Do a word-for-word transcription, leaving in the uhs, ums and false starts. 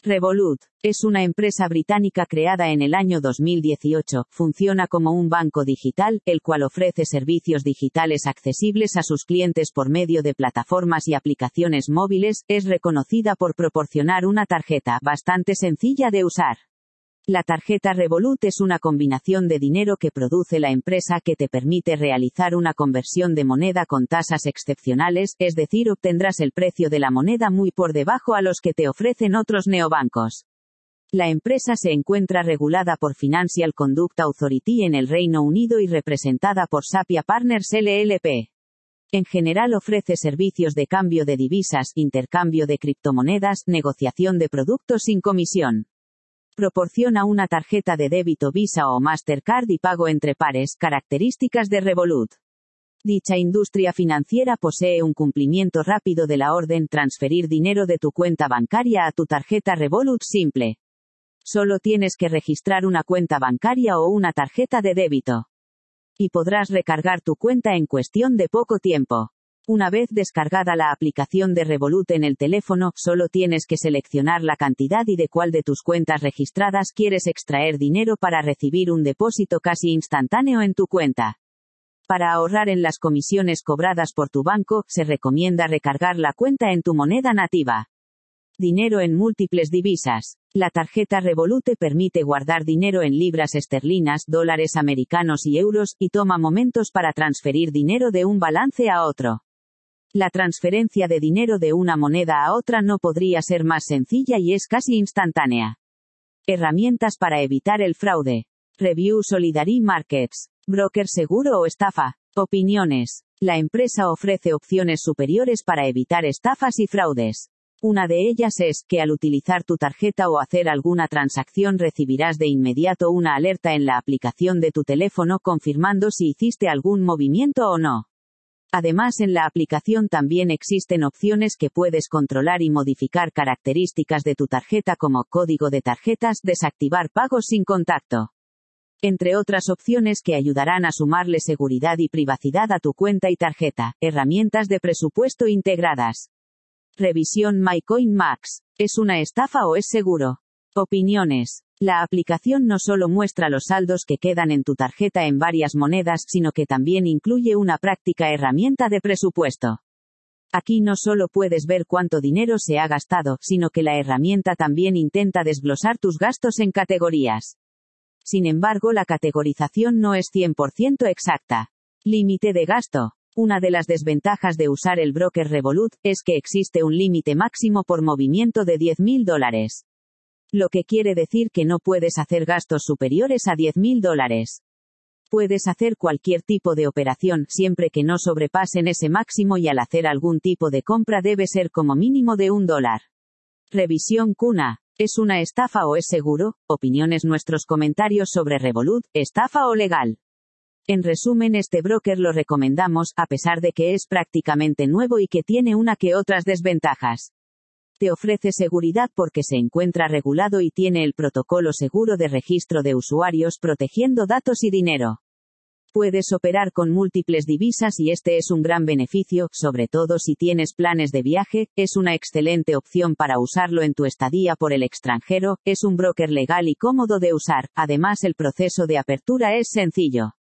Revolut es una empresa británica creada en el año dos mil dieciocho, funciona como un banco digital, el cual ofrece servicios digitales accesibles a sus clientes por medio de plataformas y aplicaciones móviles, es reconocida por proporcionar una tarjeta bastante sencilla de usar. La tarjeta Revolut es una combinación de dinero que produce la empresa que te permite realizar una conversión de moneda con tasas excepcionales, es decir, obtendrás el precio de la moneda muy por debajo a los que te ofrecen otros neobancos. La empresa se encuentra regulada por Financial Conduct Authority en el Reino Unido y representada por Sapia Partners L L P. En general ofrece servicios de cambio de divisas, intercambio de criptomonedas, negociación de productos sin comisión. Proporciona una tarjeta de débito Visa o Mastercard y pago entre pares, características de Revolut. Dicha industria financiera posee un cumplimiento rápido de la orden transferir dinero de tu cuenta bancaria a tu tarjeta Revolut simple. Solo tienes que registrar una cuenta bancaria o una tarjeta de débito. Y podrás recargar tu cuenta en cuestión de poco tiempo. Una vez descargada la aplicación de Revolut en el teléfono, solo tienes que seleccionar la cantidad y de cuál de tus cuentas registradas quieres extraer dinero para recibir un depósito casi instantáneo en tu cuenta. Para ahorrar en las comisiones cobradas por tu banco, se recomienda recargar la cuenta en tu moneda nativa. Dinero en múltiples divisas. La tarjeta Revolut te permite guardar dinero en libras esterlinas, dólares americanos y euros, y toma momentos para transferir dinero de un balance a otro. La transferencia de dinero de una moneda a otra no podría ser más sencilla y es casi instantánea. Herramientas para evitar el fraude. Review Solidary Markets. Broker seguro o estafa. Opiniones. La empresa ofrece opciones superiores para evitar estafas y fraudes. Una de ellas es que al utilizar tu tarjeta o hacer alguna transacción recibirás de inmediato una alerta en la aplicación de tu teléfono confirmando si hiciste algún movimiento o no. Además, en la aplicación también existen opciones que puedes controlar y modificar características de tu tarjeta como código de tarjetas, desactivar pagos sin contacto. Entre otras opciones que ayudarán a sumarle seguridad y privacidad a tu cuenta y tarjeta. Herramientas de presupuesto integradas. Revisión MyCoinMax. ¿Es una estafa o es seguro? Opiniones. La aplicación no solo muestra los saldos que quedan en tu tarjeta en varias monedas, sino que también incluye una práctica herramienta de presupuesto. Aquí no solo puedes ver cuánto dinero se ha gastado, sino que la herramienta también intenta desglosar tus gastos en categorías. Sin embargo, la categorización no es cien por ciento exacta. Límite de gasto. Una de las desventajas de usar el broker Revolut es que existe un límite máximo por movimiento de diez mil dólares. Lo que quiere decir que no puedes hacer gastos superiores a diez mil dólares. Puedes hacer cualquier tipo de operación siempre que no sobrepasen ese máximo y al hacer algún tipo de compra debe ser como mínimo de un dólar. Revisión Cuna. ¿Es una estafa o es seguro? Opiniones. Nuestros comentarios sobre Revolut, estafa o legal. En resumen, este broker lo recomendamos, a pesar de que es prácticamente nuevo y que tiene una que otras desventajas. Te ofrece seguridad porque se encuentra regulado y tiene el protocolo seguro de registro de usuarios protegiendo datos y dinero. Puedes operar con múltiples divisas y este es un gran beneficio, sobre todo si tienes planes de viaje, es una excelente opción para usarlo en tu estadía por el extranjero, es un broker legal y cómodo de usar, además el proceso de apertura es sencillo.